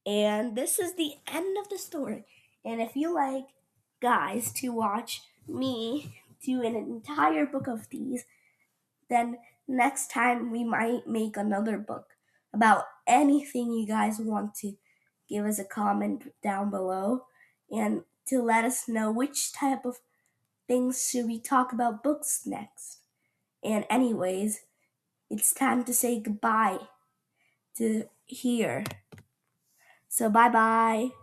And this is the end of the story. And if you like, guys, to watch me do an entire book of these, then next time we might make another book about anything you guys want to give us a comment down below and to let us know which type of things should we talk about books next. And anyways, it's time to say goodbye to here. So bye bye.